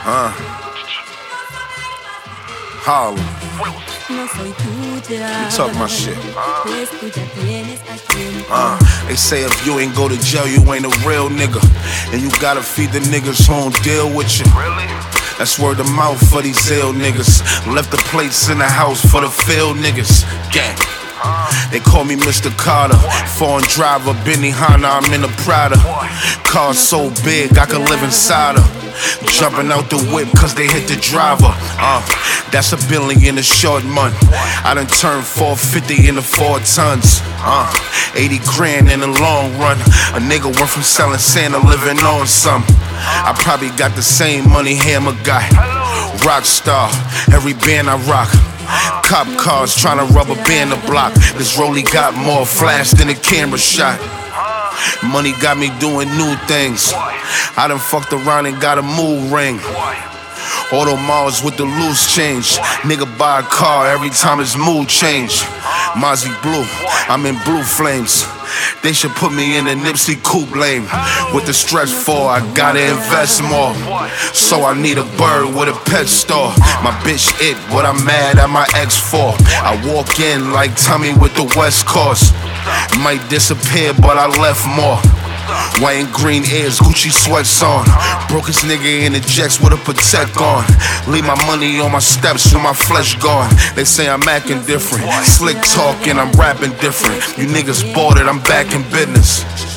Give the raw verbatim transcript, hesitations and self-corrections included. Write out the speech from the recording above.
Uh. Harlem. You talk my shit. Uh, they say if you ain't go to jail, you ain't a real nigga. And you gotta feed the niggas who don't deal with you. That's word of mouth for these ill niggas. Left the plates in the house for the field niggas. Gang. They call me Mister Carter. Foreign driver, Benny Hanna, I'm in a Prada. Car so big, I can live inside her. Jumping out the whip cause they hit the driver. Uh, that's a billion in a short month. I done turned four fifty into four tons. Uh, eighty grand in the long run. A nigga went from selling sand to living on some. I probably got the same money Hammer got. Rockstar, every band I rock. Cop cars tryna rubber band the block. This rollie got more flash than a camera shot. Money got me doing new things. I done fucked around and got a mood ring. Audemars with the loose change. Nigga buy a car every time his mood change. Mozzie Blue, I'm in blue flames. They should put me in the Nipsey coupe lane. With the stretch for, I gotta invest more. So I need a bird with a pet store. My bitch it, what I'm mad at my ex for. I walk in like Tommy with the West Coast. Might disappear, but I left more. White and green ears, Gucci sweats on. Brokest nigga in the jets with a Patek on. Leave my money on my steps with my flesh gone. They say I'm acting different. Slick talking, I'm rapping different. You niggas bought it, I'm back in business.